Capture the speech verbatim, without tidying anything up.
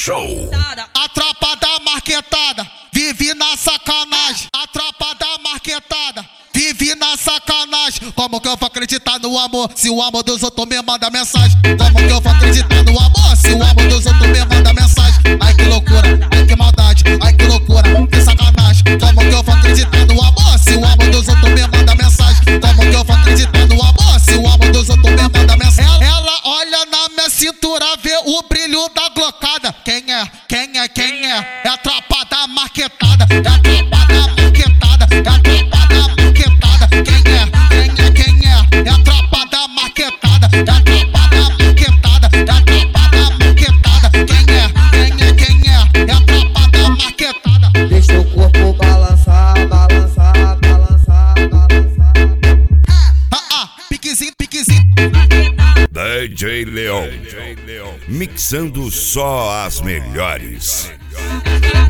Show. A tropa da marquetada vive na sacanagem. A tropa da marquetada vive na sacanagem. Como que eu vou acreditar no amor se o amor dos outros me manda mensagem? Como que eu vou acreditar no amor se o amor dos outros me manda mensagem? Ai que loucura, ai que maldade, ai que loucura, que sacanagem. Como que eu vou acreditar no amor se o amor dos outros me manda mensagem? Como que eu vou acreditar no amor se o amor dos outros me manda mensagem? Ela, ela olha na minha cintura, vê o brilho da glocada. Quem é? Quem é? Quem é? É a tropa da marquetada. É a tropa da marquetada. É a tropa da marquetada. Quem é? Quem é? Quem é? É a tropa da marquetada. É a tropa da marquetada. É a tropa da marquetada. Quem é? Quem é? Quem é? É a tropa da marquetada. Deixa o corpo balançar, balançar, balançar, balançar. Ah, ah, piquezinho, piquezinho. D J Leon, mixando só as melhores.